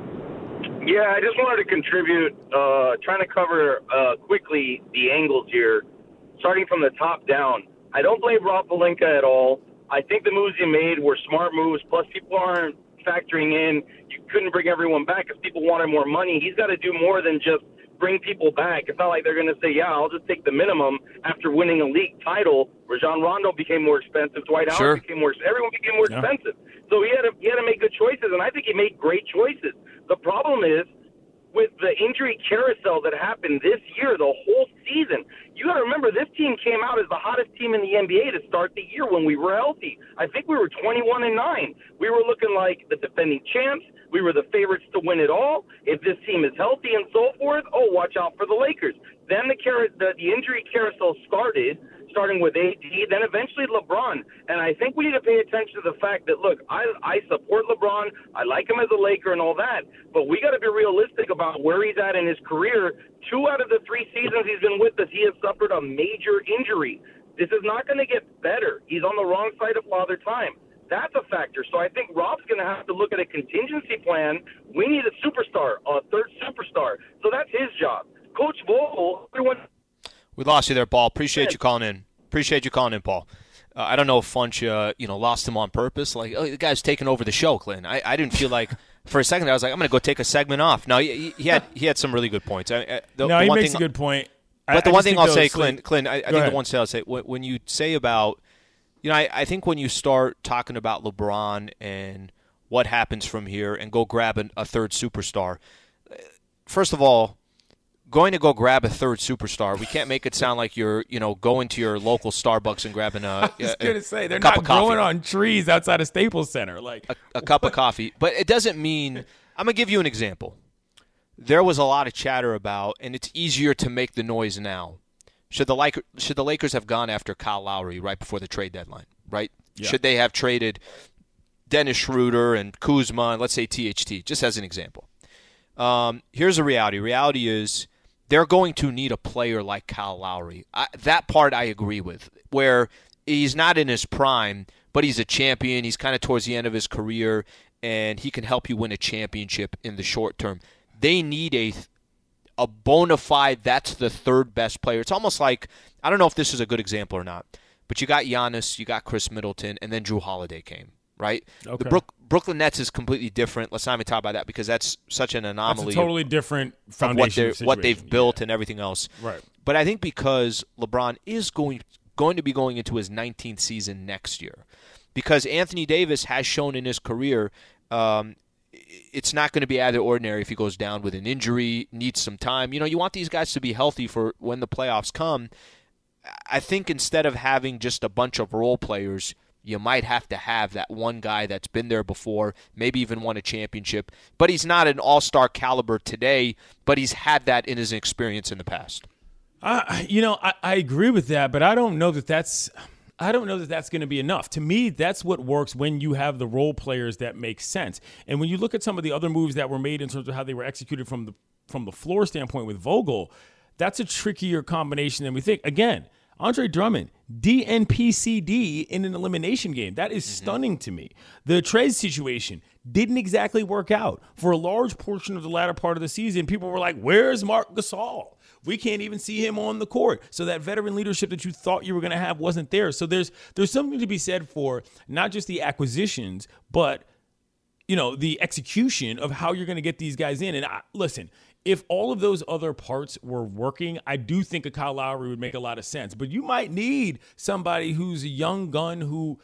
K: Yeah, I just wanted to contribute, trying to cover quickly the angles here, starting from the top down. I don't blame Rob Pelinka at all. I think the moves he made were smart moves, plus people aren't factoring in you couldn't bring everyone back because people wanted more money. He's got to do more than just bring people back. It's not like they're going to say, yeah, I'll just take the minimum after winning a league title. Rajon Rondo became more expensive. Dwight Howard became more expensive. Everyone became more expensive. So he had to make good choices, and I think he made great choices. The problem is, with the injury carousel that happened this year, the whole season, you got to remember this team came out as the hottest team in the NBA to start the year when we were healthy. I think we were 21-9. We were looking like the defending champs. We were the favorites to win it all. If this team is healthy and so forth, watch out for the Lakers. Then the injury carousel started. starting with AD, then eventually LeBron. And I think we need to pay attention to the fact that, look, I support LeBron. I like him as a Laker and all that. But we got to be realistic about where he's at in his career. 2 out of the 3 seasons he's been with us, he has suffered a major injury. This is not going to get better. He's on the wrong side of Father Time. That's a factor. So I think Rob's going to have to look at a contingency plan. We need a superstar, a third superstar. So that's his job. Coach Vogel, everyone.
E: We lost you there, Paul. Appreciate you calling in. Paul. I don't know if Funch, lost him on purpose. Like, the guy's taking over the show, Clint. I didn't feel like for a second I was like, I'm going to go take a segment off. No, he had some really good points.
F: He makes a good point.
E: But the one thing I'll say, Clint, I think the one thing I'll say, when you say about, I think when you start talking about LeBron and what happens from here and go grab a third superstar, first of all, going to go grab a third superstar, we can't make it sound like you're, going to your local Starbucks and grabbing
F: I was going to say, they're not growing on trees outside of Staples Center. Like
E: a cup of coffee. But it doesn't mean – I'm going to give you an example. There was a lot of chatter about, and it's easier to make the noise now. Should the Lakers have gone after Kyle Lowry right before the trade deadline, right? Yeah. Should they have traded Dennis Schroeder and Kuzma and let's say THT, just as an example? Here's the reality. Reality is they're going to need a player like Kyle Lowry. That part I agree with, where he's not in his prime, but he's a champion. He's kind of towards the end of his career, and he can help you win a championship in the short term. They need a bona fide, that's the third best player. It's almost like, I don't know if this is a good example or not, but you got Giannis, you got Chris Middleton, and then Drew Holiday came, right?
F: Okay.
E: The Brooklyn Nets is completely different. Let's not even talk about that because that's such an anomaly.
F: That's a totally different foundation
E: of what they've built and everything else.
F: Right.
E: But I think because LeBron is going to be going into his 19th season next year, because Anthony Davis has shown in his career it's not going to be out of the ordinary if he goes down with an injury, needs some time. You want these guys to be healthy for when the playoffs come. I think instead of having just a bunch of role players, you might have to have that one guy that's been there before, maybe even won a championship. But he's not an all-star caliber today, but he's had that in his experience in the past.
F: I agree with that, but I don't know that that's going to be enough. To me, that's what works when you have the role players that make sense. And when you look at some of the other moves that were made in terms of how they were executed from the floor standpoint with Vogel, that's a trickier combination than we think. Again, Andre Drummond, DNP-CD in an elimination game. That is stunning to me. The Trez situation didn't exactly work out. For a large portion of the latter part of the season, people were like, where's Marc Gasol? We can't even see him on the court. So that veteran leadership that you thought you were going to have wasn't there. So there's something to be said for not just the acquisitions, but the execution of how you're going to get these guys in. And listen, if all of those other parts were working, I do think a Kyle Lowry would make a lot of sense. But you might need somebody who's a young gun who,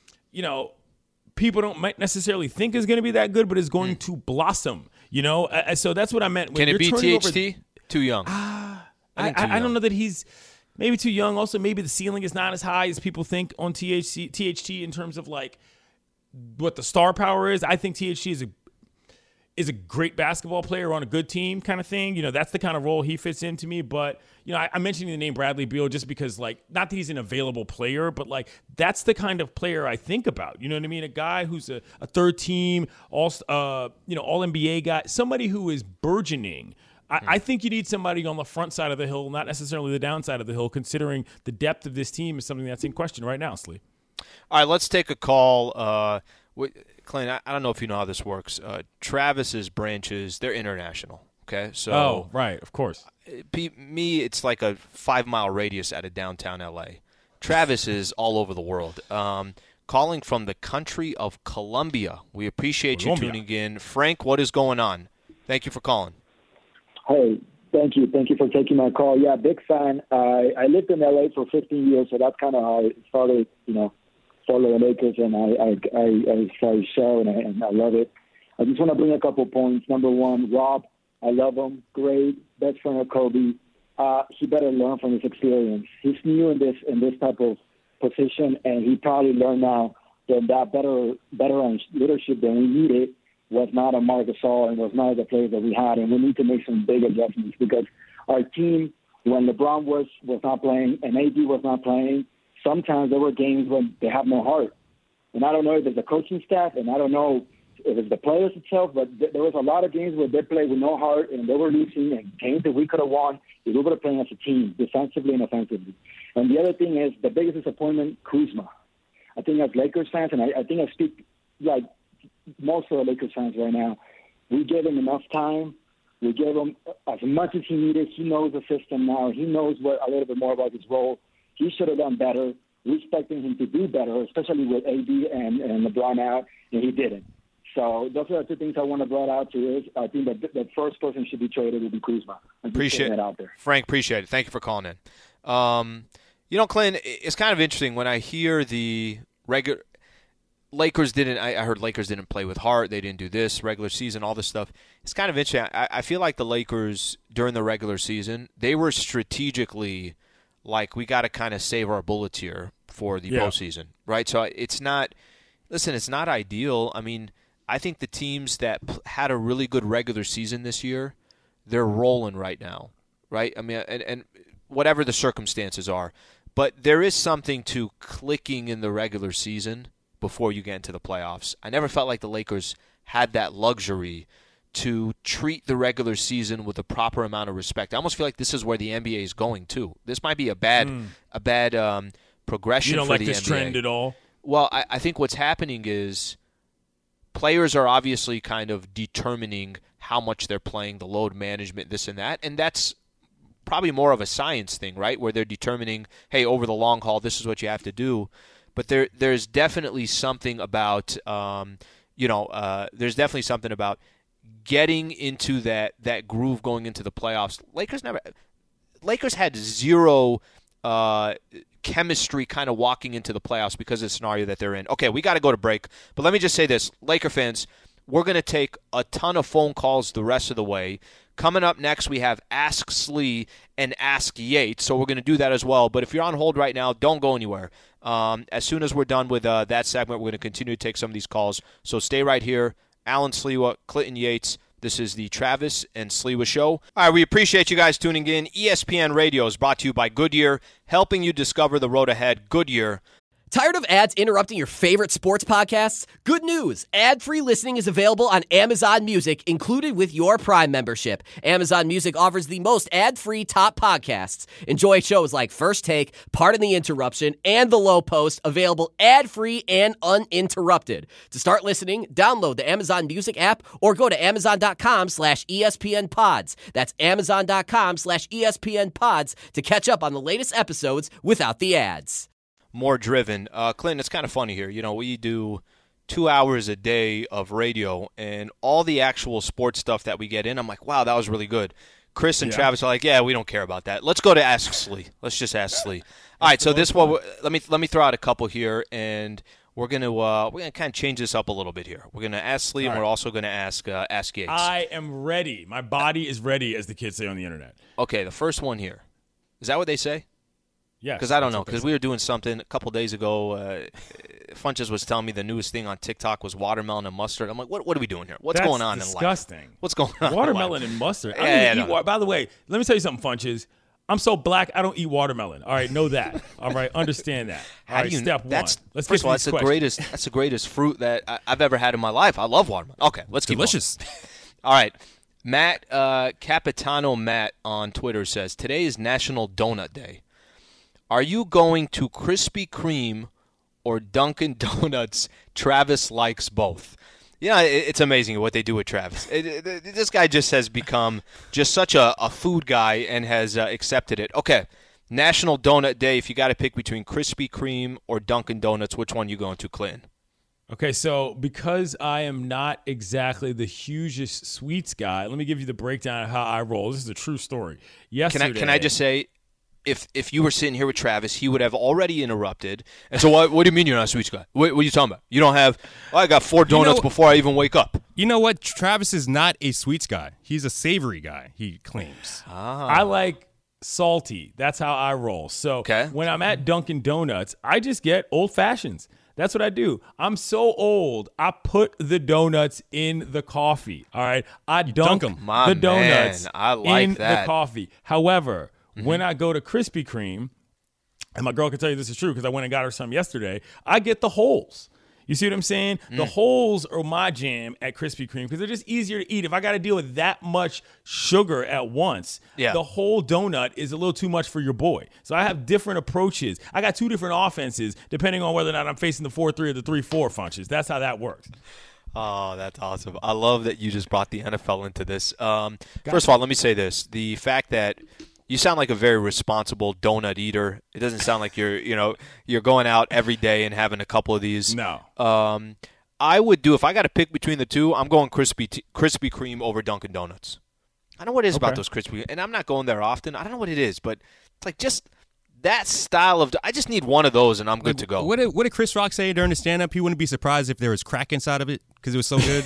F: people might necessarily think is going to be that good, but is going to blossom. So that's what I meant.
E: Can it be THT? Too young.
F: I don't know that he's maybe too young. Also, maybe the ceiling is not as high as people think on THT in terms of like what the star power is. I think THT is a great basketball player on a good team kind of thing. That's the kind of role he fits into me. But, I mentioned the name Bradley Beal just because, like, not that he's an available player, but, like, that's the kind of player I think about. You know what I mean? A guy who's a third team, all NBA guy, somebody who is burgeoning. I think you need somebody on the front side of the hill, not necessarily the downside of the hill, considering the depth of this team is something that's in question right now, Slee.
E: All right, let's take a call. Clint, I don't know if you know how this works. Travis's branches, they're international, okay? So,
F: right, of course.
E: Me, it's like a 5-mile radius out of downtown L.A. Travis is all over the world. Calling from the country of Colombia. We appreciate you tuning in. Frank, what is going on? Thank you for calling.
L: Hey, thank you. Thank you for taking my call. Yeah, big fan. I lived in L.A. for 15 years, so that's kind of how I started, following Lakers, and I saw his show, and I love it. I just want to bring a couple points. Number one, Rob, I love him. Great, best friend of Kobe. He better learn from his experience. He's new in this type of position, and he probably learned now that better leadership than we needed was not a Marc Gasol and was not the players that we had, and we need to make some big adjustments because our team when LeBron was not playing and AD was not playing, sometimes there were games when they have no heart. And I don't know if it's the coaching staff, and I don't know if it's the players itself, but there was a lot of games where they played with no heart, and they were losing, and games that we could have won if we would have played as a team, defensively and offensively. And the other thing is the biggest disappointment, Kuzma. I think as Lakers fans, and I think I speak like most of the Lakers fans right now, we gave him enough time. We gave him as much as he needed. He knows the system now. He knows a little bit more about his role. He should have done better. We expected him to do better, especially with AD and LeBron out, and he didn't. So those are the two things I want to bring out to is I think that the first person should be traded would be Kuzma.
E: Appreciate it.
L: Out there.
E: Frank, appreciate it. Thank you for calling in. Clint, it's kind of interesting when I hear the regular Lakers didn't. I heard Lakers didn't play with heart. They didn't do this regular season, all this stuff. It's kind of interesting. I feel like the Lakers during the regular season, they were strategically like, we got to kind of save our bullets here for the postseason, right? So it's not. Listen, it's not ideal. I mean, I think the teams that had a really good regular season this year, they're rolling right now, right? I mean, and whatever the circumstances are, but there is something to clicking in the regular season before you get into the playoffs. I never felt like the Lakers had that luxury to treat the regular season with the proper amount of respect. I almost feel like this is where the NBA is going too. This might be a bad progression.
F: You don't
E: for
F: like
E: the
F: this
E: NBA.
F: trend at all?
E: Well, I think what's happening is players are obviously kind of determining how much they're playing, the load management, this and that, and that's probably more of a science thing, right? Where they're determining, hey, over the long haul, this is what you have to do. But there's definitely something about, there's definitely something about getting into that groove going into the playoffs. Lakers had zero chemistry kind of walking into the playoffs because of the scenario that they're in. Okay, we got to go to break, but let me just say this, Laker fans, we're going to take a ton of phone calls the rest of the way. Coming up next, we have Ask Slee and Ask Yates, so we're going to do that as well. But if you're on hold right now, don't go anywhere. As soon as we're done with that segment, we're going to continue to take some of these calls. So stay right here. Alan Sliwa, Clinton Yates. This is the Travis and Sliwa Show. All right, we appreciate you guys tuning in. ESPN Radio is brought to you by Goodyear, helping you discover the road ahead. Goodyear.
M: Tired of ads interrupting your favorite sports podcasts? Good news! Ad-free listening is available on Amazon Music, included with your Prime membership. Amazon Music offers the most ad-free top podcasts. Enjoy shows like First Take, Pardon the Interruption, and The Low Post, available ad-free and uninterrupted. To start listening, download the Amazon Music app or go to Amazon.com/ESPN Pods. That's Amazon.com/ESPN Pods to catch up on the latest episodes without the ads.
E: More driven. Clinton, it's kind of funny here. We do 2 hours a day of radio, and all the actual sports stuff that we get in, I'm like, wow, that was really good. Chris and Travis are like, yeah, we don't care about that. Let's go to Ask Slee. Let's just ask Slee. All right, so this one, let me throw out a couple here, and we're gonna kind of change this up a little bit here. We're gonna ask Slee, and we're also gonna ask Yates.
F: I am ready. My body is ready, as the kids say on the internet.
E: Okay, the first one here. Is that what they say?
F: Yeah,
E: because I don't know. Because we were doing something a couple days ago. Funches was telling me the newest thing on TikTok was watermelon and mustard. I'm like, what are we doing here? What's going on
F: disgusting.
E: in life? What's going on?
F: Watermelon
E: in life?
F: And mustard.
E: Yeah,
F: By the way, let me tell you something, Funches. I'm so black, I don't eat watermelon. All right, know that. All right, understand that. All right, step one. Let's
E: first of all, that's the greatest fruit that I've ever had in my life. I love watermelon. Okay, let's keep
N: delicious.
E: All right. Matt Capitano Matt on Twitter says, today is National Donut Day. Are you going to Krispy Kreme or Dunkin' Donuts? Travis likes both. Yeah, it's amazing what they do with Travis. This guy just has become just such a food guy and has accepted it. Okay, National Donut Day. If you got to pick between Krispy Kreme or Dunkin' Donuts, which one you going to, Clinton?
F: Okay, so because I am not exactly the hugest sweets guy, let me give you the breakdown of how I roll. This is a true story. Yesterday,
E: can I just say, if you were sitting here with Travis, he would have already interrupted. And so what do you mean you're not a sweets guy? What are you talking about? You don't have, I got 4 donuts before I even wake up.
N: You know what? Travis is not a sweets guy. He's a savory guy, he claims.
F: I like salty. That's how I roll. So when I'm at Dunkin' Donuts, I just get old fashions. That's what I do. I'm so old, I put the donuts in the coffee. All right? I dunk
N: them.
F: the donuts
E: I like
F: in
E: that.
F: the coffee. However, When I go to Krispy Kreme, and my girl can tell you this is true because I went and got her some yesterday, I get the holes. You see what I'm saying? The holes are my jam at Krispy Kreme because they're just easier to eat. If I got to deal with that much sugar at once, the whole donut is a little too much for your boy. So I have different approaches. I got 2 different offenses depending on whether or not I'm facing the 4-3 or the 3-4 funches. That's how that works.
E: Oh, that's awesome. I love that you just brought the NFL into this. First of all, let me say this. The fact that you sound like a very responsible donut eater. It doesn't sound like you're going out every day and having a couple of these.
F: No.
E: I would do, if I got to pick between the two, I'm going Krispy Kreme over Dunkin' Donuts. I don't know what it is about those Krispy, and I'm not going there often. I don't know what it is, but it's like just that style of, I just need one of those and I'm good to go.
N: What did Chris Rock say during the stand-up? He wouldn't be surprised if there was crack inside of it because it was so good.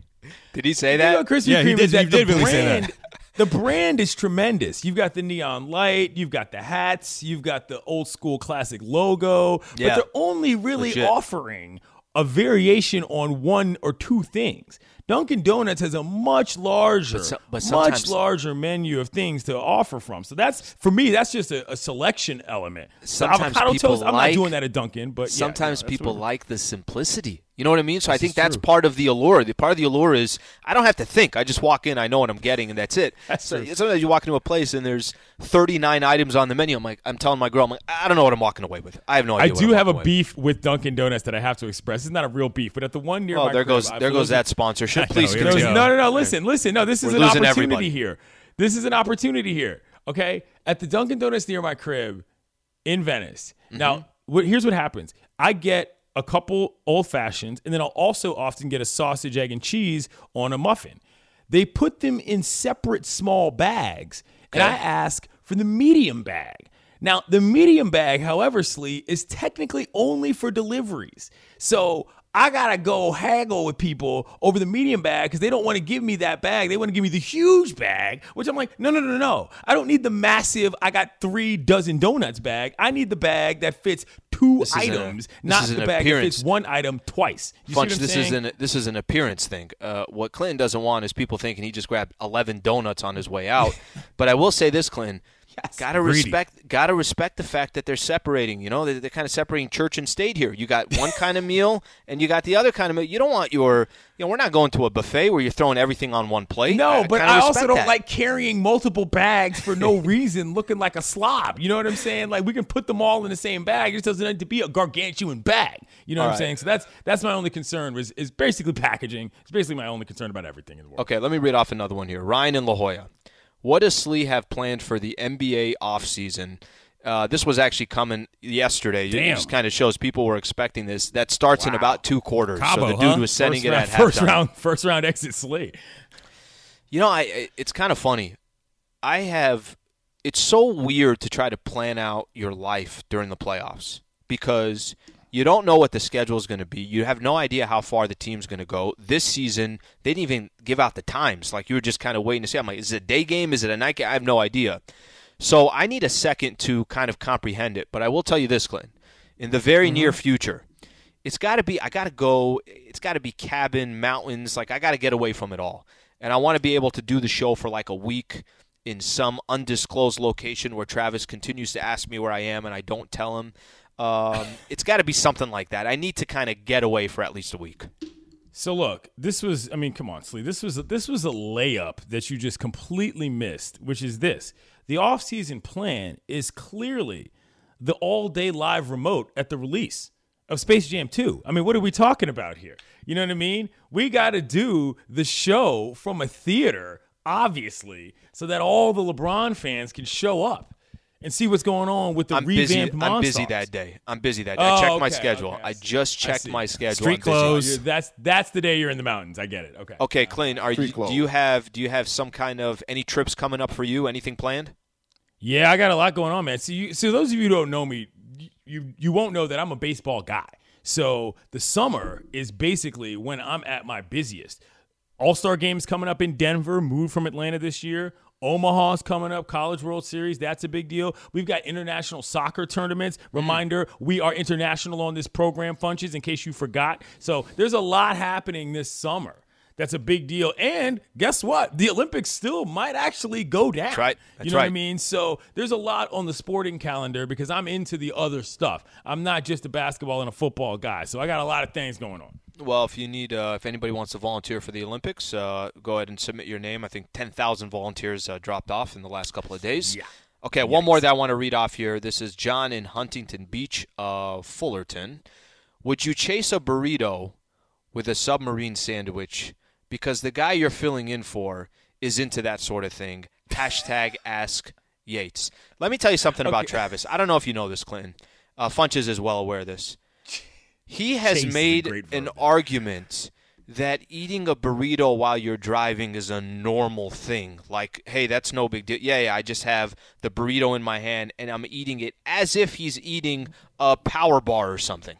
E: Did he say that?
F: Krispy Kreme
N: he did. He did really say that.
F: The brand is tremendous. You've got the neon light, you've got the hats, you've got the old school classic logo, but they're only really offering a variation on 1 or 2 things. Dunkin' Donuts has a much larger, much larger menu of things to offer from. So that's, for me, that's just a selection element.
E: Sometimes
F: avocado
E: people
F: toast, I'm not doing that at Dunkin', but
E: sometimes people like the simplicity. You know what I mean? So I think that's part of the allure. The part of the allure is I don't have to think. I just walk in, I know what I'm getting, and that's it. Sometimes you walk into a place and there's 39 items on the menu. I'm telling my girl, I don't know what I'm walking away with. I have no idea.
F: I do have a beef with Dunkin' Donuts that I have to express. It's not a real beef, but at the one near my
E: there
F: crib,
E: goes that sponsorship. Please continue.
F: No. Listen. No, this is an opportunity here. This is an opportunity here. Okay, at the Dunkin' Donuts near my crib in Venice. Now, here's what happens. I get a couple old fashions, and then I'll also often get a sausage, egg, and cheese on a muffin. They put them in separate small bags, and I ask for the medium bag. Now, the medium bag, however, Slee, is technically only for deliveries. So I got to go haggle with people over the medium bag because they don't want to give me that bag. They want to give me the huge bag, which I'm like, no. I don't need the massive, I got 3 dozen donuts bag. I need the bag that fits 2 items, not the bag that fits 1 item twice. You
E: Funch,
F: see what I'm saying?
E: this is an appearance thing. What Clinton doesn't want is people thinking he just grabbed 11 donuts on his way out. But I will say this, Clinton. Gotta respect the fact that they're separating. You know, they're kind of separating church and state here. You got one kind of meal, and you got the other kind of meal. You don't want we're not going to a buffet where you're throwing everything on one plate.
F: No, but I also don't like carrying multiple bags for no reason, looking like a slob. You know what I'm saying? Like, we can put them all in the same bag. It just doesn't need to be a gargantuan bag. You know what I'm saying? So that's my only concern is basically packaging. It's basically my only concern about everything in the world.
E: Okay, let me read off another one here. Ryan in La Jolla. What does Slee have planned for the NBA offseason? This was actually coming yesterday. It just kind of shows people were expecting this. That starts in about 2 quarters.
N: Cabo,
E: so the dude was sending it at
F: halftime. First round exit Slee.
E: You know, it's kind of funny. It's so weird to try to plan out your life during the playoffs because you don't know what the schedule is going to be. You have no idea how far the team's going to go. This season, they didn't even give out the times. Like, you were just kind of waiting to see. I'm like, is it a day game? Is it a night game? I have no idea. So I need a second to kind of comprehend it. But I will tell you this, Clint. In the very near future, it's got to be cabin, mountains. Like, I got to get away from it all. And I want to be able to do the show for like a week in some undisclosed location where Travis continues to ask me where I am and I don't tell him. It's got to be something like that. I need to kind of get away for at least a week.
F: So look, come on, Slee. This was a layup that you just completely missed, which is this. The offseason plan is clearly the all-day live remote at the release of Space Jam 2. I mean, what are we talking about here? You know what I mean? We got to do the show from a theater, obviously, so that all the LeBron fans can show up and see what's going on with the revamped Monstars.
E: I'm busy that day. I checked my schedule. I just checked my schedule.
N: Street clothes.
F: That's the day you're in the mountains. I get it. Okay.
E: Okay, Clint, do you have some kind of any trips coming up for you? Anything planned?
F: Yeah, I got a lot going on, man. So those of you who don't know me, you won't know that I'm a baseball guy. So the summer is basically when I'm at my busiest. All-Star games coming up in Denver, moved from Atlanta this year. Omaha's coming up, College World Series. That's a big deal. We've got international soccer tournaments. Reminder, we are international on this program, Funches, in case you forgot. So there's a lot happening this summer That's a big deal. And guess what? The Olympics still might actually go down.
E: That's right.
F: You know what I mean? So there's a lot on the sporting calendar because I'm into the other stuff. I'm not just a basketball and a football guy. So I got a lot of things going on.
E: Well, if you need, if anybody wants to volunteer for the Olympics, go ahead and submit your name. I think 10,000 volunteers dropped off in the last couple of days.
F: Yeah.
E: Okay, one more that I want to read off here. This is John in Huntington Beach, Fullerton. Would you chase a burrito with a submarine sandwich because the guy you're filling in for is into that sort of thing? Hashtag Ask Yates. Let me tell you something about Travis. I don't know if you know this, Clinton. Funches is well aware of this. He has made an argument that eating a burrito while you're driving is a normal thing. Like, hey, that's no big deal. Yeah, I just have the burrito in my hand, and I'm eating it as if he's eating a power bar or something.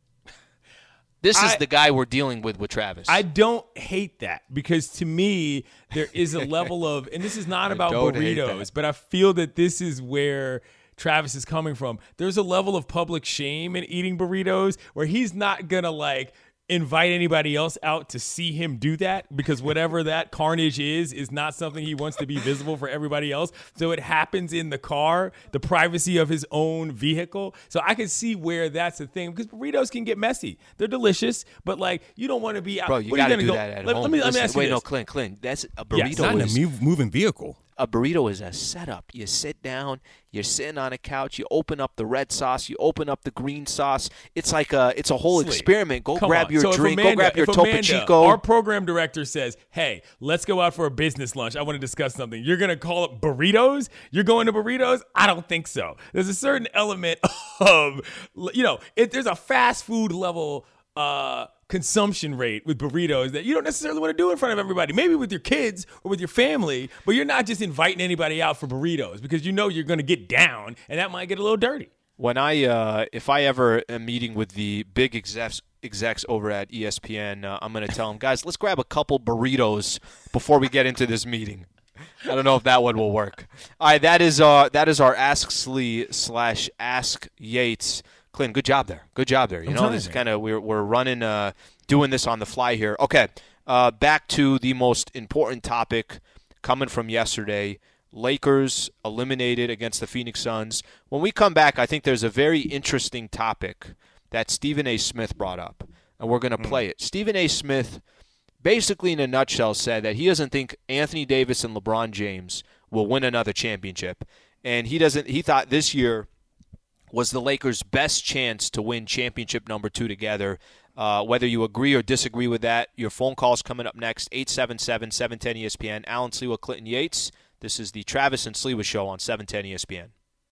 E: This is the guy we're dealing with Travis.
F: I don't hate that because to me, there is a level of, and this is not about burritos, but I feel that this is where Travis is coming from. There's a level of public shame in eating burritos where he's not going to invite anybody else out to see him do that because whatever that carnage is not something he wants to be visible for everybody else. So it happens in the car, the privacy of his own vehicle. So I can see where that's the thing because burritos can get messy. They're delicious, but you don't want to be out.
E: Bro, you got to do that at home.
F: Let me ask you this.
E: No, Clint, that's a burrito.
N: It's not in a moving vehicle.
E: A burrito is a setup. You sit down, you're sitting on a couch, you open up the red sauce, you open up the green sauce. It's like it's a whole experiment. Go grab your drink, go grab your Topo Chico.
F: Our program director says, hey, let's go out for a business lunch. I want to discuss something. You're going to call it burritos? You're going to burritos? I don't think so. There's a certain element of, there's a fast food level consumption rate with burritos that you don't necessarily want to do in front of everybody. Maybe with your kids or with your family, but you're not just inviting anybody out for burritos because you know you're going to get down and that might get a little dirty.
E: When if I ever am meeting with the big execs over at ESPN, I'm going to tell them, guys, let's grab a couple burritos before we get into this meeting. I don't know if that one will work. All right, that is our Ask Slee / Ask Yates. Clint, good job there. You know, this is kind of we're running, doing this on the fly here. Okay, back to the most important topic coming from yesterday. Lakers eliminated against the Phoenix Suns. When we come back, I think there's a very interesting topic that Stephen A. Smith brought up, and we're going to play it. Stephen A. Smith, basically in a nutshell, said that he doesn't think Anthony Davis and LeBron James will win another championship, and he thought this year was the Lakers' best chance to win championship number 2 together. Whether you agree or disagree with that, your phone call's coming up next, 877-710-ESPN. Alan Sliwa, Clinton Yates. This is the Travis and Sliwa Show on 710 ESPN.